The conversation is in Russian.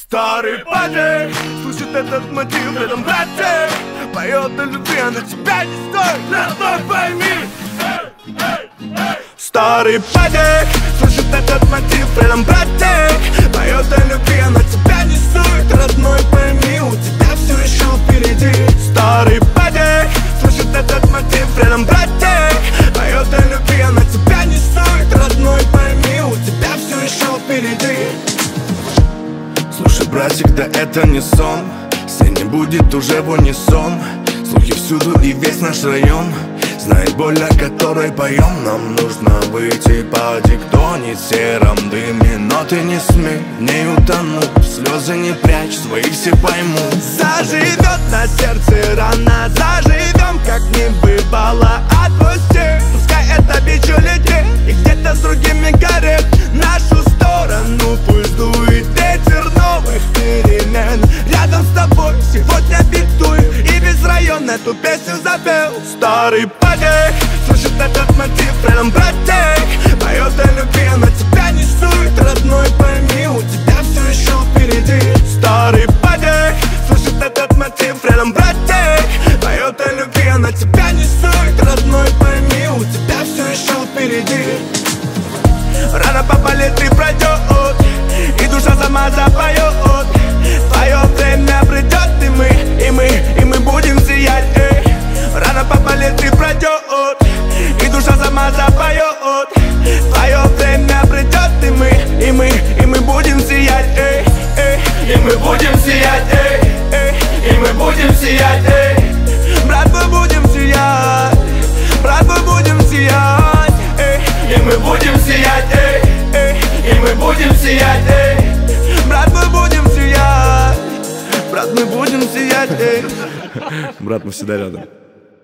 Старый парень слышит этот мотив, рядом братик поет о любви, а на тебя не стоит, родной, пойми. Старый парень слышит этот мотив, рядом братик поет о любви, а на тебя не стоит, родной, пойми, у тебя все еще впереди. Старый парень слышит этот мотив, рядом братик поет о любви, а на тебя не стоит, родной, пойми, у тебя все еще впереди. Слушай, братик, да это не сон, все не будет уже в унисон. Слухи всюду и весь наш район знает боль, о которой поем. Нам нужно выйти по диктоне в сером дыме, но ты не смей в ней утонуть, слезы не прячь, свои все поймут. Заживет на сердце рана, заживем, как не бывало, отпусти. Пускай это бичу летит и где-то с другими горит нашу сторону, пусть дует ветер новых перемен. Рядом с тобой сегодня битую и весь район эту песню запел. Старый парень слышит этот мотив, рядом братик поет о любви, а на тебя не стоит, родной, пойми, у тебя все еще впереди. Старый парень слышит этот мотив, рядом братик поет о любви, а на тебя не стоит, родной, пойми, у тебя все еще впереди. Рано поболит и пройдет, и душа сама запоет. Твое время придет, и мы будем сиять, эй. Рано поболит и пройдет, и душа сама запоет. Твое время придет, и мы будем сиять, эй, эй. И мы будем сиять, эй, эй. И мы будем сиять, эй. Брат, мы будем сиять, брат, мы будем сиять, эй. И мы будем сиять, эй, эй. И мы будем сиять, эй. Брат, мы будем сиять, брат, мы будем сиять, эй. Брат, мы всегда рядом.